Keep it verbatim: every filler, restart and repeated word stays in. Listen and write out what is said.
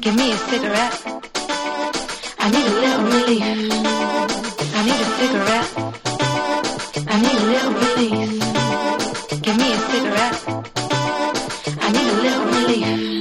Give me a cigarette. I need a little relief. I need a cigarette. I need a little relief. Give me a cigarette. I need a little relief.